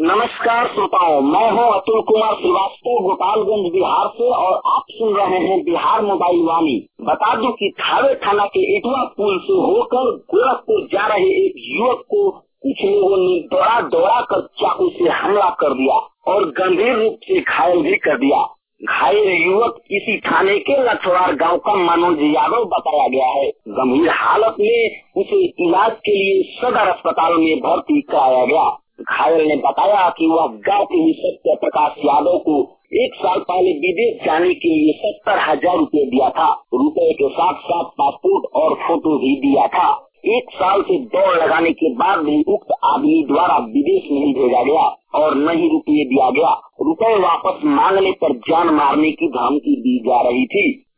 नमस्कार श्रोताओं, मैं हूं अतुल कुमार श्रीवास्तव गोपालगंज बिहार से और आप सुन रहे हैं बिहार मोबाइल वाणी। बता दूं कि थावे थाना के इटवा पुल से होकर गोरखपुर जा रहे एक युवक को कुछ लोगों ने दौड़ा कर चाकू से हमला कर दिया और गंभीर रूप से घायल भी कर दिया। घायल युवक किसी थाने के लछवार गांव का मनोज यादव बताया गया है। गंभीर हालत में उसे इलाज के लिए सदर अस्पताल में भर्ती कराया गया। घायल ने बताया कि वह गांव के ही सत्य प्रकाश यादव को 1 साल पहले विदेश जाने के लिए 70,000 रूपए दिया था। रुपए के साथ साथ पासपोर्ट और फोटो भी दिया था। 1 साल से दौड़ लगाने के बाद भी उक्त आदमी द्वारा विदेश नहीं भेजा गया और न ही रुपये दिया गया। रुपए वापस मांगने पर जान मारने की धमकी दी जा रही थी।